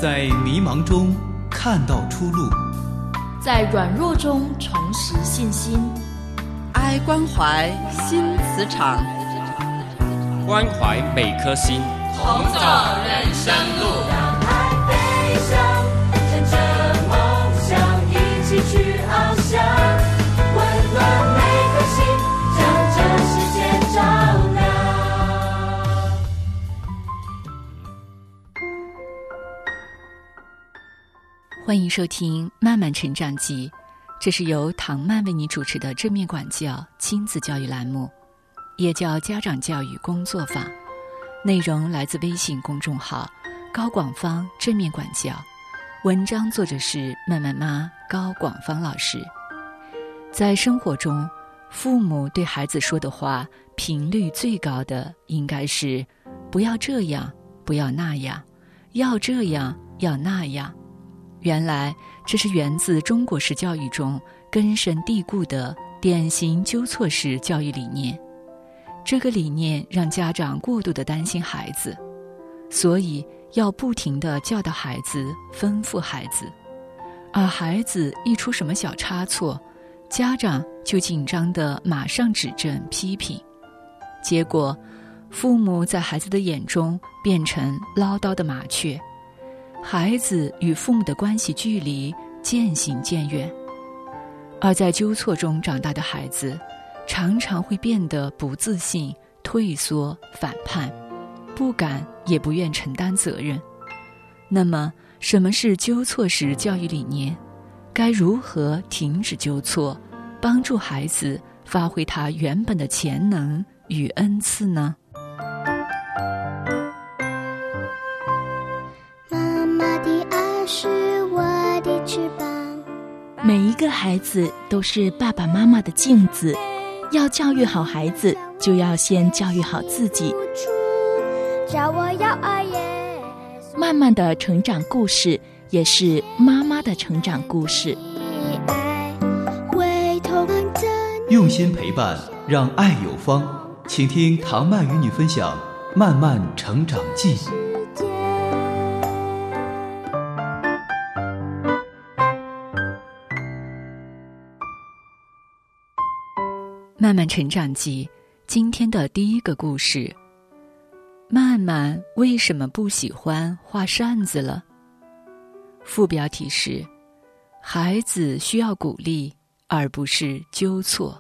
在迷茫中看到出路， 在软弱中重拾信心。 爱关怀新磁场， 关怀每颗心， 同走人生路。 让爱飞翔，乘着梦想一起去翱翔，温暖每颗心，将这世界照亮。 欢迎收听《慢慢成长记》，这是由唐曼为你主持的正面管教亲子教育栏目，也叫家长教育工作坊。内容来自微信公众号高广芳正面管教，文章作者是慢慢妈高广芳老师。在生活中，父母对孩子说的话频率最高的应该是不要这样，不要那样，要这样，要那样。原来这是源自中国式教育中根深蒂固的典型纠错式教育理念。这个理念让家长过度地担心孩子，所以要不停地教导孩子，吩咐孩子。而孩子一出什么小差错，家长就紧张地马上指正批评，结果父母在孩子的眼中变成唠叨的麻雀，孩子与父母的关系距离渐行渐远。而在纠错中长大的孩子，常常会变得不自信、退缩、反叛，不敢也不愿承担责任。那么，什么是纠错式教育理念？该如何停止纠错，帮助孩子发挥他原本的潜能与恩赐呢？ 每一个孩子都是爸爸妈妈的镜子，要教育好孩子，就要先教育好自己。慢慢的成长故事，也是妈妈的成长故事。 用心陪伴，让爱有方。请听唐曼与你分享《慢慢成长记》。 慢慢成长记，今天的第一个故事：曼曼为什么不喜欢画扇子了？副标题是：孩子需要鼓励，而不是纠错。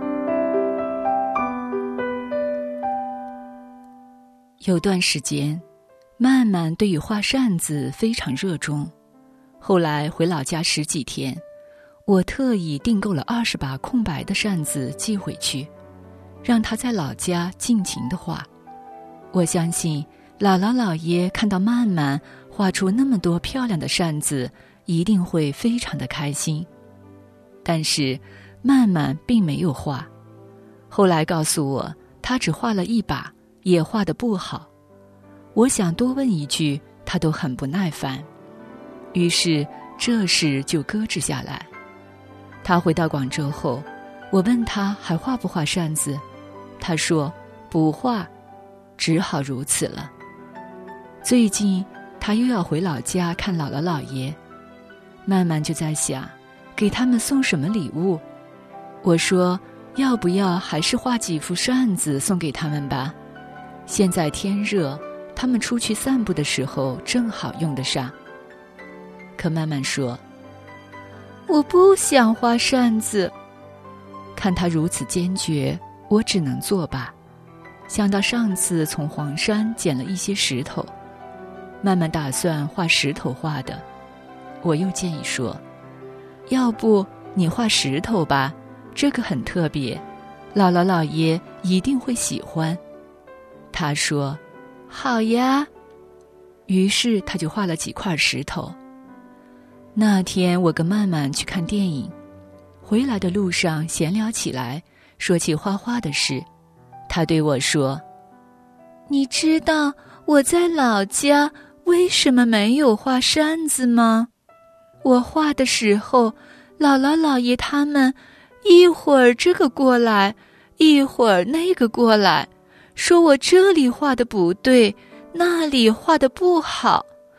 有段时间，曼曼对于画扇子非常热衷。后来回老家10几天，我特意订购了20把空白的扇子寄回去，让他在老家尽情地画。我相信姥姥姥爷看到曼曼画出那么多漂亮的扇子，一定会非常的开心。但是曼曼并没有画，后来告诉我他只画了1把，也画得不好。我想多问一句，他都很不耐烦，于是这事就搁置下来。他回到广州后，我问他还画不画扇子，他说不画，只好如此了。最近他又要回老家看姥姥姥爷，曼曼就在想给他们送什么礼物。我说要不要还是画几副扇子送给他们吧，现在天热，他们出去散步的时候正好用得上。可曼曼说我不想画扇子。看他如此坚决，我只能作罢。想到上次从黄山捡了一些石头，曼曼打算画石头画的，我又建议说要不你画石头吧，这个很特别，姥姥姥爷一定会喜欢。他说好呀，于是他就画了几块石头。那天我跟曼曼去看电影，回来的路上闲聊起来，说起画画的事。他对我说，你知道我在老家为什么没有画扇子吗？我画的时候，姥姥姥爷他们一会儿这个过来，一会儿那个过来，说我这里画的不对，那里画的不好，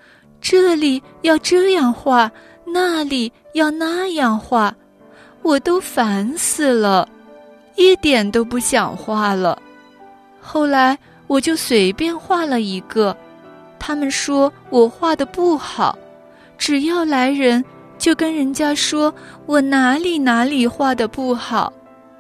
这里要这样画，那里要那样画，我都烦死了，一点都不想画了。后来我就随便画了一个，他们说我画得不好，只要来人就跟人家说我哪里画得不好。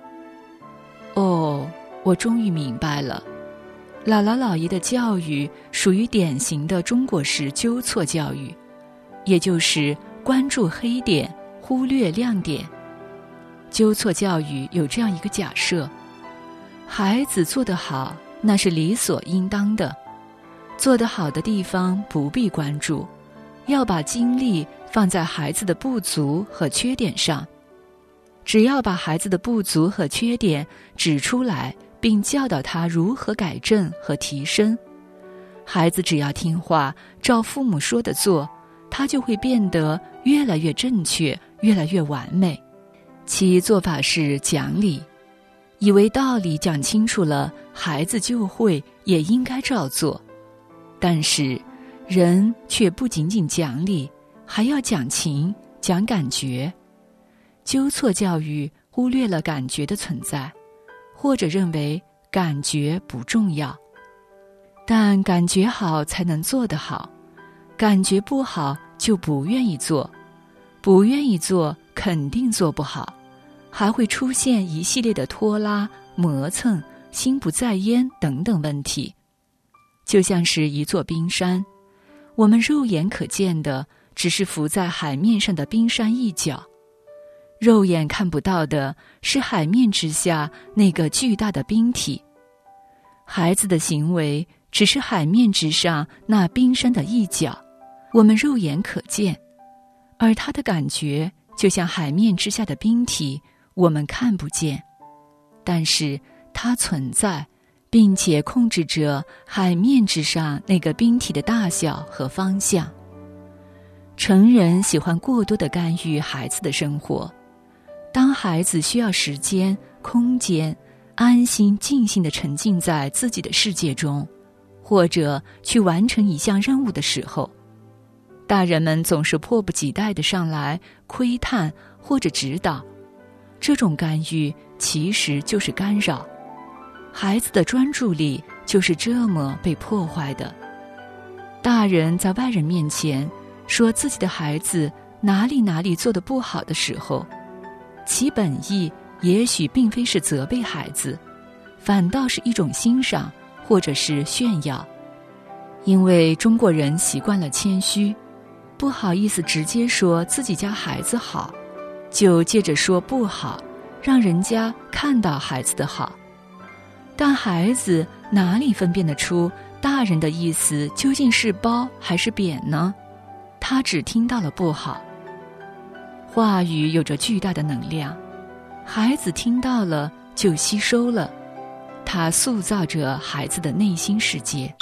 哦，我终于明白了，姥姥姥爷的教育属于典型的中国式纠错教育，也就是关注黑点，忽略亮点。纠错教育有这样一个假设，孩子做得好，那是理所应当的，做得好的地方不必关注，要把精力放在孩子的不足和缺点上。只要把孩子的不足和缺点指出来，并教导他如何改正和提升，孩子只要听话，照父母说的做，他就会变得越来越正确，越来越完美。其做法是讲理，以为道理讲清楚了，孩子就会，也应该照做。但是人却不仅仅讲理，还要讲情，讲感觉。纠错教育忽略了感觉的存在，或者认为感觉不重要。但感觉好才能做得好，感觉不好就不愿意做，不愿意做肯定做不好，还会出现一系列的拖拉、磨蹭、心不在焉等等问题。就像是一座冰山，我们肉眼可见的只是浮在海面上的冰山一角，肉眼看不到的是海面之下那个巨大的冰体。孩子的行为只是海面之上那冰山的一角，我们肉眼可见，而他的感觉就像海面之下的冰体，我们看不见，但是它存在，并且控制着海面之上那个冰体的大小和方向。成人喜欢过多地干预孩子的生活，当孩子需要时间、空间，安心静心地沉浸在自己的世界中，或者去完成一项任务的时候，大人们总是迫不及待地上来窥探或者指导。这种干预其实就是干扰，孩子的专注力就是这么被破坏的。大人在外人面前说自己的孩子哪里做得不好的时候，其本意也许并非是责备孩子，反倒是一种欣赏或者是炫耀。因为中国人习惯了谦虚，不好意思直接说自己家孩子好，就接着说不好，让人家看到孩子的好。但孩子哪里分辨得出大人的意思究竟是褒还是贬呢？他只听到了不好。话语有着巨大的能量，孩子听到了就吸收了，它塑造着孩子的内心世界。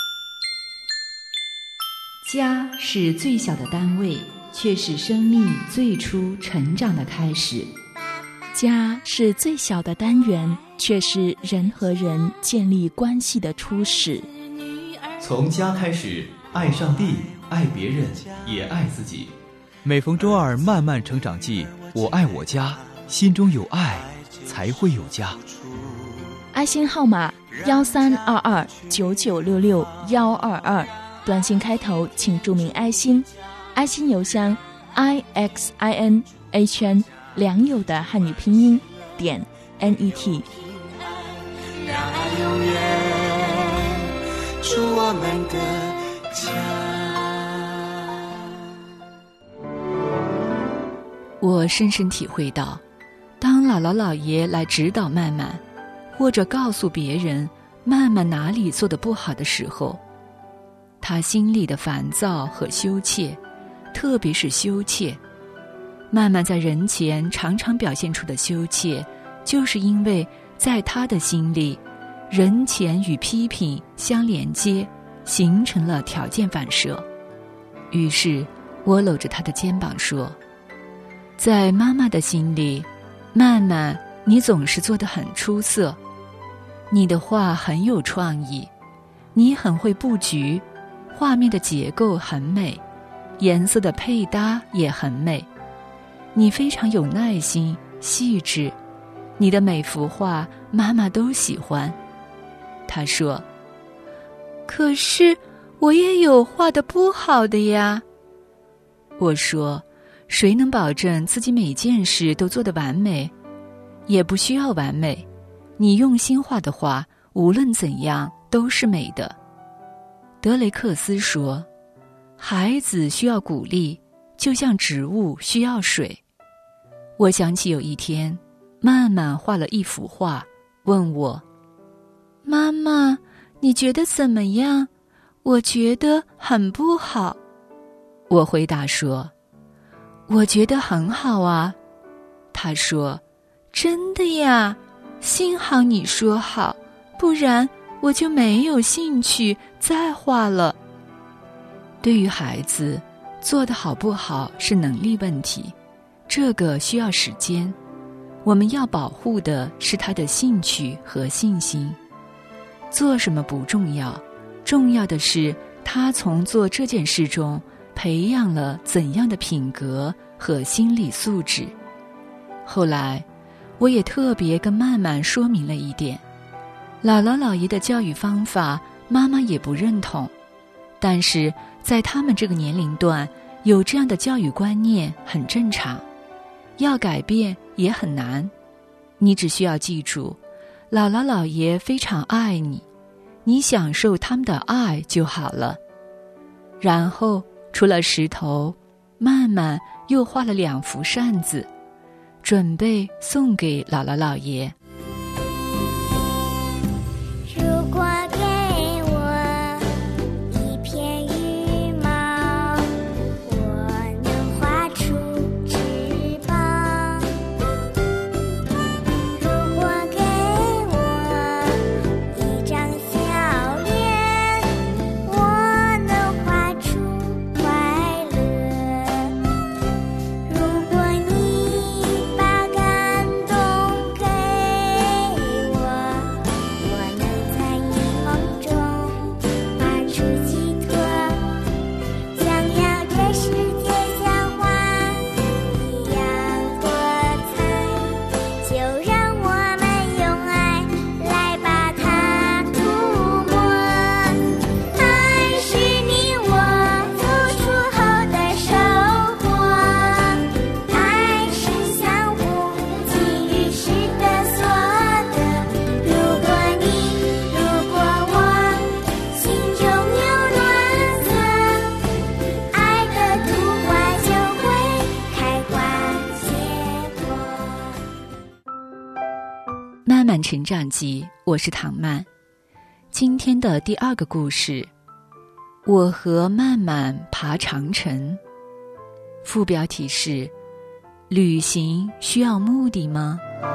家是最小的单位，却是生命最初成长的开始。 家是最小的单元，却是人和人建立关系的初始。 从家开始，爱上帝，爱别人，也爱自己。每逢周二慢慢成长记，我爱我家，心中有爱才会有家。 爱心号码132299662122，短信开头请注明爱心，爱心邮箱 IXINHN 良友的汉语拼音点 NET。 让爱永远住我们的家。 我深深体会到，当姥姥姥爷来指导曼曼，或者告诉别人曼曼哪里做得不好的时候，他心里的烦躁和羞怯，特别是羞怯。曼曼在人前常常表现出的羞怯，就是因为在他的心里，人前与批评相连接，形成了条件反射。于是我搂着他的肩膀说，在妈妈的心里，曼曼，你总是做得很出色，你的画很有创意，你很会布局，画面的结构很美， 颜色的配搭也很美。你非常有耐心、细致，你的每幅画妈妈都喜欢。她说：可是我也有画得不好的呀。我说：谁能保证自己每件事都做得完美？也不需要完美，你用心画的画，无论怎样都是美的。德雷克斯说，孩子需要鼓励，就像植物需要水。我想起有一天，曼曼画了一幅画，问我：妈妈，你觉得怎么样？我觉得很不好。我回答说：我觉得很好啊。他说：真的呀？幸好你说好，不然我就没有兴趣再画了。对于孩子，做得好不好是能力问题，这个需要时间。我们要保护的是他的兴趣和信心。做什么不重要，重要的是他从做这件事中培养了怎样的品格和心理素质。后来我也特别跟曼曼说明了一点，姥姥姥爷的教育方法妈妈也不认同，但是在他们这个年龄段有这样的教育观念很正常，要改变也很难。你只需要记住，姥姥姥爷非常爱你，你享受他们的爱就好了。然后除了石头，曼曼又画了2幅扇子，准备送给姥姥姥爷。 如果给我一片羽毛，我能画出翅膀。如果给我一张笑脸，我能画出快乐。如果你把感动给我，我能在你梦中画出寄托。想要这世界像花一样多彩，就让我们用爱来把它涂抹。爱是你我付出后的收获，爱是相互给予时的所得。如果我心中有暖色，爱的图画就会开花结果。 曼曼成长记，我是唐曼。今天的第2个故事，我和曼曼爬长城。副标题是：旅行需要目的吗？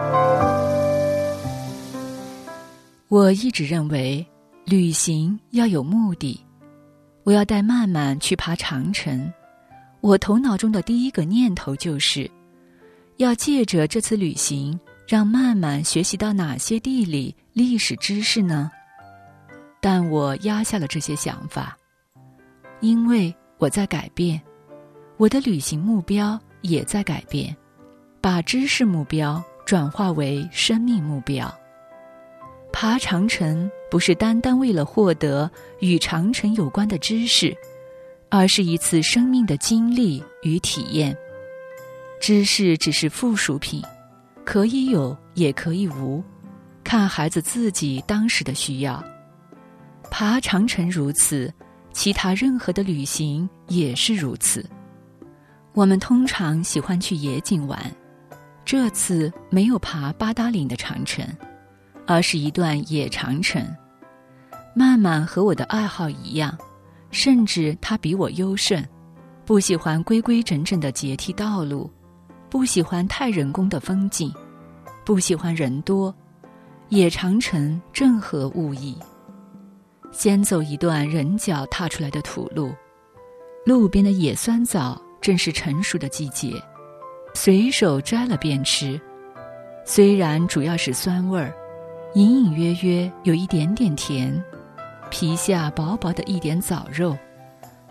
我一直认为旅行要有目的。我要带曼曼去爬长城，我头脑中的第一个念头就是要借着这次旅行让曼曼学习到哪些地理、历史知识呢？但我压下了这些想法，因为我在改变，我的旅行目标也在改变，把知识目标转化为生命目标。爬长城不是单单为了获得与长城有关的知识，而是一次生命的经历与体验。知识只是附属品，可以有也可以无，看孩子自己当时的需要。爬长城如此，其他任何的旅行也是如此。我们通常喜欢去野景玩，这次没有爬八达岭的长城，而是一段野长城。曼曼和我的爱好一样，甚至他比我优胜，不喜欢规规整整的阶梯道路，不喜欢太人工的风景，不喜欢人多，野长城正合物意。先走一段人脚踏出来的土路，路边的野酸枣正是成熟的季节，随手摘了便吃。虽然主要是酸味儿，隐隐约约有一点点甜，皮下薄薄的一点枣肉，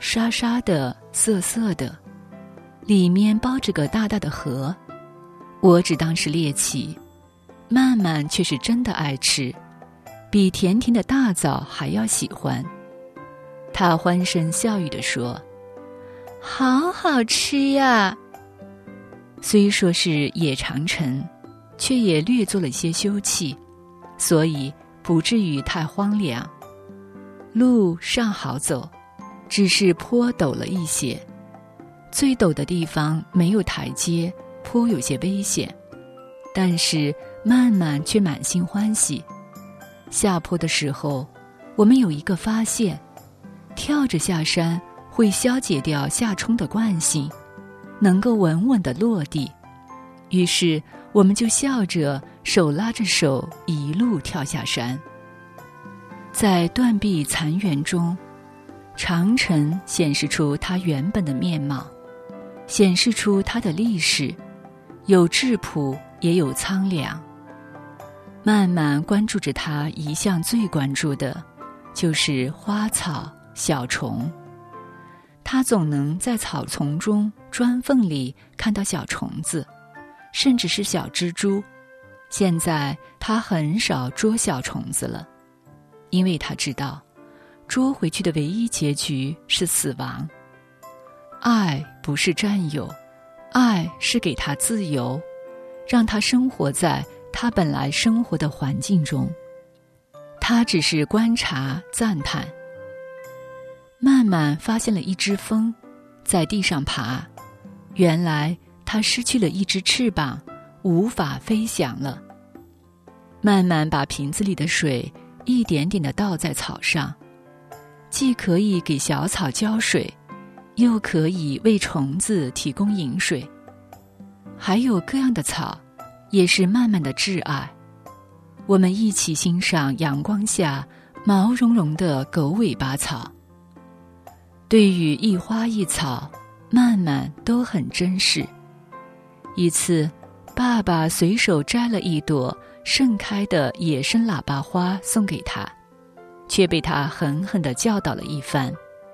沙沙的、涩涩的，里面包着个大大的核。我只当是猎奇，曼曼却是真的爱吃，比甜甜的大枣还要喜欢。她欢声笑语地说：“好好吃呀！”虽说是野长城，却也略做了些休憩，所以不至于太荒凉。路尚好走，只是坡陡了一些，最陡的地方没有台阶，颇有些危险。但是曼曼却满心欢喜。下坡的时候，我们有一个发现，跳着下山会消解掉下冲的惯性，能够稳稳地落地。于是我们就笑着手拉着手一路跳下山。在断壁残垣中，长城显示出它原本的面貌，显示出它的历史，有质朴也有苍凉。慢慢关注着它一向最关注的，就是花草小虫。它总能在草丛中砖缝里看到小虫子，甚至是小蜘蛛。现在它很少捉小虫子了，因为他知道捉回去的唯一结局是死亡。爱不是占有，爱是给他自由，让他生活在他本来生活的环境中。他只是观察赞叹。慢慢发现了一只蜂在地上爬，原来它失去了一只翅膀，无法飞翔了。慢慢把瓶子里的水一点点地倒在草上，既可以给小草浇水，又可以为虫子提供饮水。还有各样的草，也是慢慢的挚爱。我们一起欣赏阳光下毛茸茸的狗尾巴草。对于一花一草，慢慢都很珍视。一次，爸爸随手摘了一朵盛开的野生喇叭花送给他，却被他狠狠地教导了一番。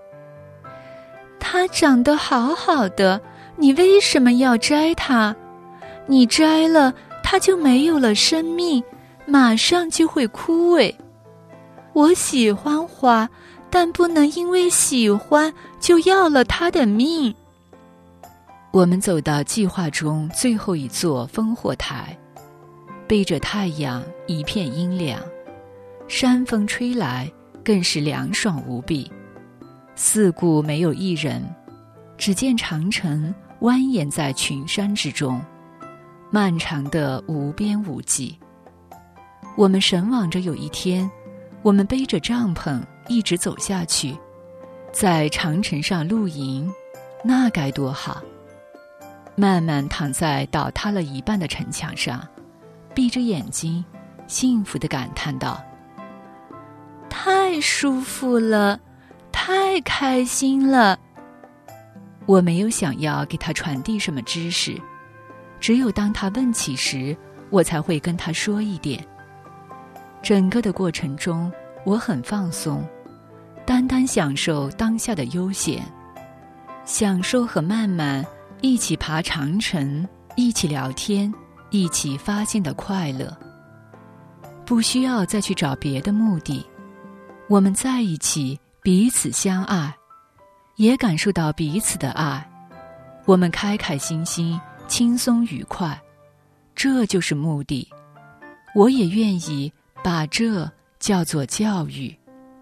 它长得好好的，你为什么要摘它？你摘了，它就没有了生命，马上就会枯萎。我喜欢花，但不能因为喜欢就要了它的命。我们走到计划中最后一座烽火台，背着太阳，一片阴凉，山风吹来，更是凉爽无比。四顾没有一人，只见长城蜿蜒在群山之中，漫长的无边无际。我们神往着有一天，我们背着帐篷一直走下去，在长城上露营，那该多好。慢慢躺在倒塌了一半的城墙上，闭着眼睛，幸福地感叹道：太舒服了，太开心了。我没有想要给他传递什么知识，只有当他问起时，我才会跟他说一点。整个的过程中，我很放松，单单享受当下的悠闲，享受和慢慢一起爬长城，一起聊天，一起发现的快乐。不需要再去找别的目的，我们在一起，彼此相爱，也感受到彼此的爱。我们开开心心，轻松愉快，这就是目的。我也愿意把这叫做教育。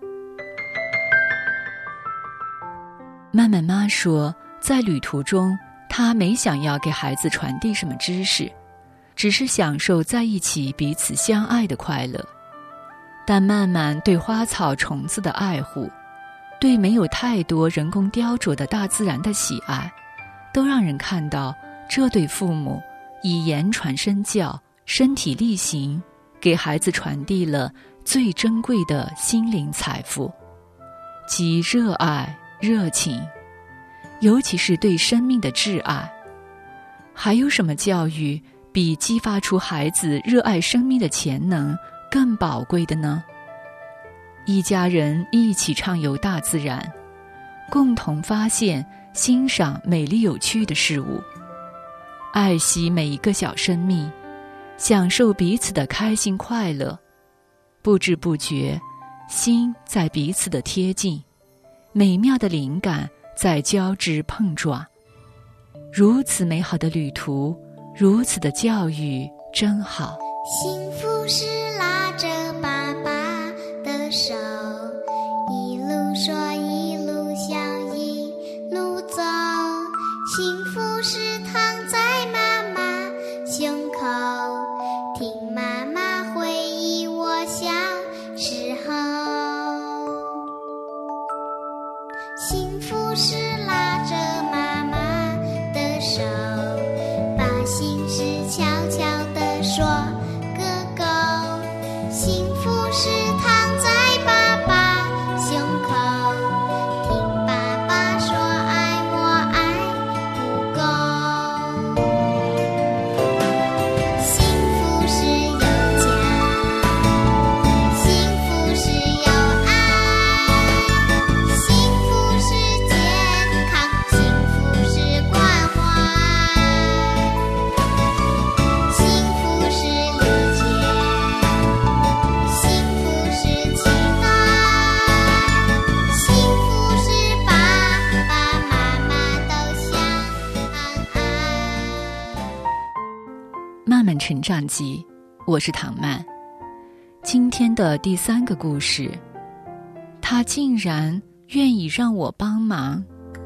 慢慢妈说，在旅途中，她没想要给孩子传递什么知识，只是享受在一起彼此相爱的快乐。但慢慢对花草虫子的爱护，对没有太多人工雕琢的大自然的喜爱，都让人看到这对父母以言传身教，身体力行，给孩子传递了最珍贵的心灵财富，即热爱、热情，尤其是对生命的挚爱。还有什么教育比激发出孩子热爱生命的潜能更宝贵的呢？一家人一起畅游大自然， 共同发现、欣赏美丽有趣的事物，爱惜每一个小生命，享受彼此的开心快乐。不知不觉，心在彼此的贴近，美妙的灵感在交织碰撞。如此美好的旅途，如此的教育，真好。 幸福是拉着爸爸的手，一路说一路笑一路走。幸福是躺在妈妈胸口，听妈妈回忆我小时候。幸福是拉着妈妈的手，把心事悄悄地说个够。幸福是躺在爸爸胸口，听爸爸说爱我爱不够。幸福是有家，幸福是有爱，幸福是健康，幸福是关怀，幸福是理解，幸福是期待，幸福是爸爸妈妈都相爱。 慢慢成长记，我是唐曼。今天的第3个故事，他竟然愿意让我帮忙。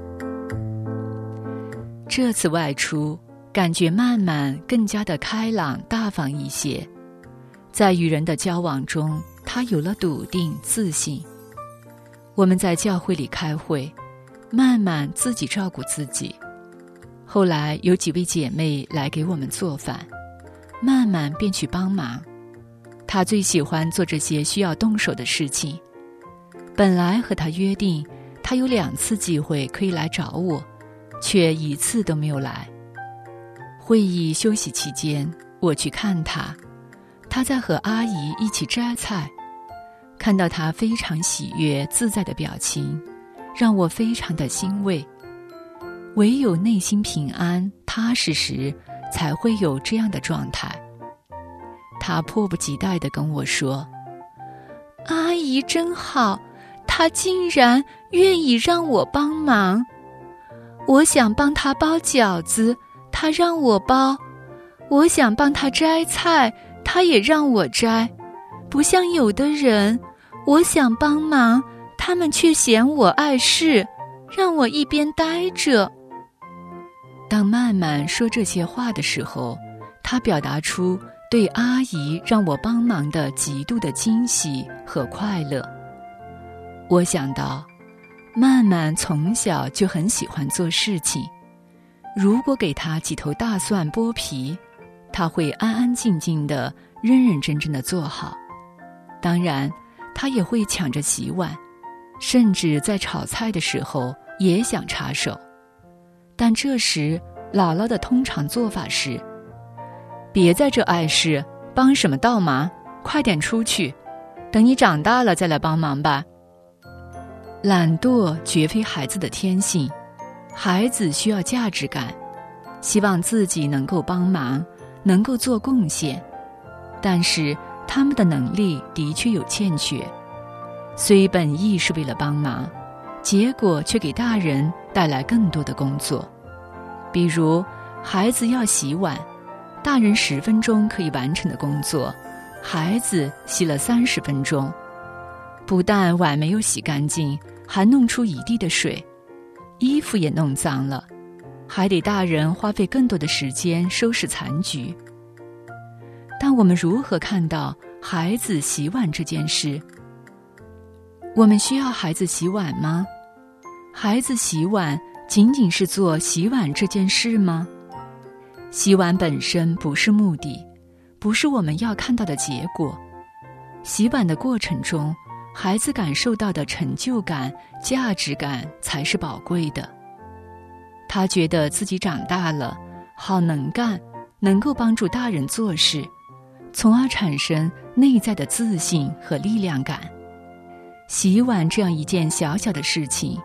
这次外出，感觉慢慢更加的开朗大方一些，在与人的交往中，他有了笃定自信。我们在教会里开会，慢慢自己照顾自己。后来有几位姐妹来给我们做饭，慢慢便去帮忙。她最喜欢做这些需要动手的事情。本来和她约定，她有2次机会可以来找我，却1次都没有来。会议休息期间，我去看她，她在和阿姨一起摘菜。看到她非常喜悦自在的表情，让我非常的欣慰。唯有内心平安踏实时，才会有这样的状态。她迫不及待地跟我说，阿姨真好，她竟然愿意让我帮忙。我想帮她包饺子，她让我包；我想帮她摘菜，她也让我摘。不像有的人，我想帮忙，他们却嫌我碍事，让我一边待着。当曼曼说这些话的时候，她表达出对阿姨让我帮忙的极度的惊喜和快乐。我想到，曼曼从小就很喜欢做事情，如果给她几头大蒜剥皮，她会安安静静的、认认真真的做好。当然，她也会抢着洗碗，甚至在炒菜的时候也想插手。但这时姥姥的通常做法是，别在这碍事，帮什么倒忙，快点出去，等你长大了再来帮忙吧。懒惰绝非孩子的天性，孩子需要价值感，希望自己能够帮忙，能够做贡献，但是他们的能力的确有欠缺，虽本意是为了帮忙，结果却给大人带来更多的工作。比如孩子要洗碗，大人10分钟可以完成的工作，孩子洗了30分钟。不但碗没有洗干净，还弄出一地的水，衣服也弄脏了，还得大人花费更多的时间收拾残局。但我们如何看到孩子洗碗这件事？我们需要孩子洗碗吗？孩子洗碗仅仅是做洗碗这件事吗？洗碗本身不是目的，不是我们要看到的结果。洗碗的过程中，孩子感受到的成就感、价值感才是宝贵的。他觉得自己长大了，好能干，能够帮助大人做事，从而产生内在的自信和力量感。洗碗这样一件小小的事情，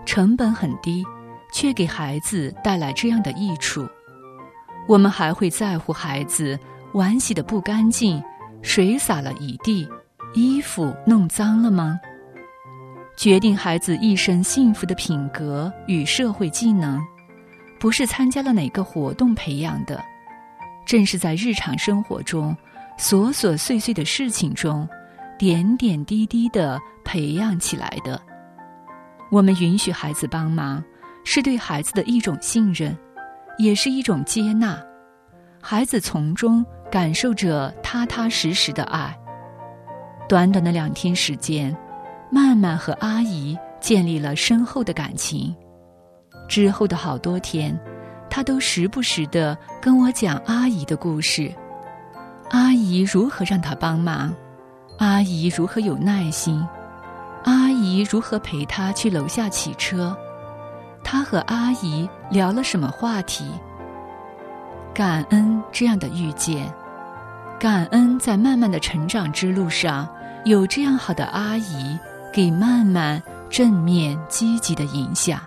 成本很低，却给孩子带来这样的益处。我们还会在乎孩子碗洗得不干净，水洒了一地，衣服弄脏了吗？决定孩子一生幸福的品格与社会技能，不是参加了哪个活动培养的，正是在日常生活中琐琐碎碎的事情中，点点滴滴地培养起来的。我们允许孩子帮忙，是对孩子的一种信任，也是一种接纳。孩子从中感受着踏踏实实的爱。短短的2天时间，曼曼和阿姨建立了深厚的感情。之后的好多天，她都时不时地跟我讲阿姨的故事。阿姨如何让她帮忙，阿姨如何有耐心，阿姨如何陪她去楼下骑车，她和阿姨聊了什么话题。感恩这样的遇见，感恩在曼曼的成长之路上有这样好的阿姨给曼曼正面积极的影响。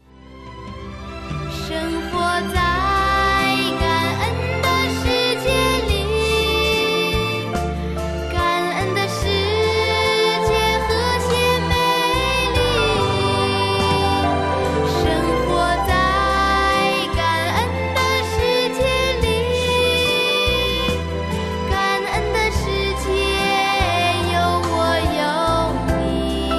生活在感恩的世界里，感恩的世界和谐美丽。生活在感恩的世界里，感恩的世界有我有你。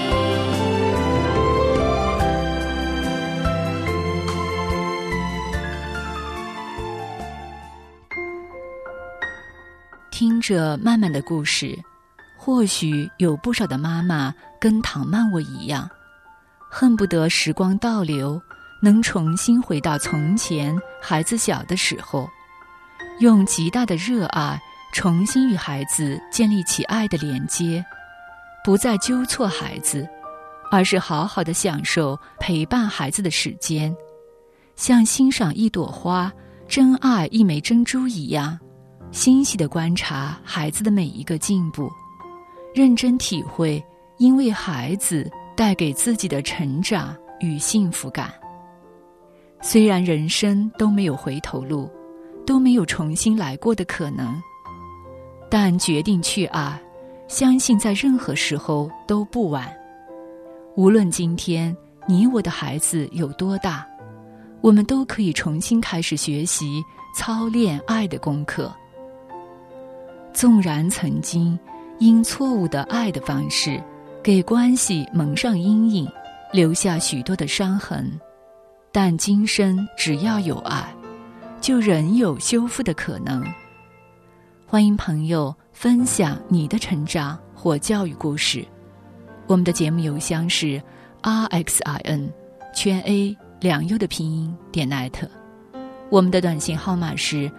听着曼曼的故事，或许有不少的妈妈跟唐曼我一样，恨不得时光倒流，能重新回到从前孩子小的时候，用极大的热爱重新与孩子建立起爱的连接，不再纠错孩子，而是好好的享受陪伴孩子的时间，像欣赏一朵花，珍爱一枚珍珠一样，欣喜地观察孩子的每一个进步，认真体会因为孩子带给自己的成长与幸福感。虽然人生都没有回头路，都没有重新来过的可能，但决定去爱，相信在任何时候都不晚。无论今天你我的孩子有多大，我们都可以重新开始学习操练爱的功课。纵然曾经因错误的爱的方式给关系蒙上阴影，留下许多的伤痕，但今生只要有爱，就仍有修复的可能。欢迎朋友分享你的成长或教育故事。我们的节目邮箱是 rxin A 2U 的拼音.net， 我们的短信号码是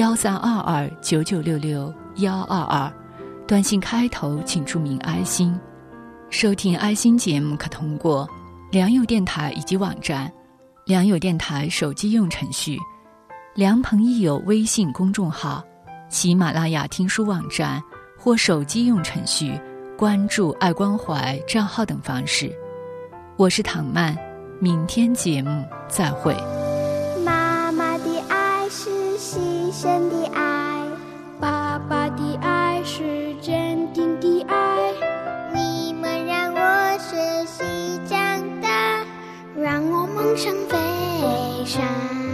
132299662122，短信开头请注明爱心。收听爱心节目可通过良友电台以及网站、良友电台手机用程序、良朋益友微信公众号、喜马拉雅听书网站或手机用程序关注爱关怀账号等方式。我是唐曼，明天节目再会。 妈妈的爱是牺牲的爱，爸爸的爱是坚定的爱。你们让我学习长大，让我梦想飞翔。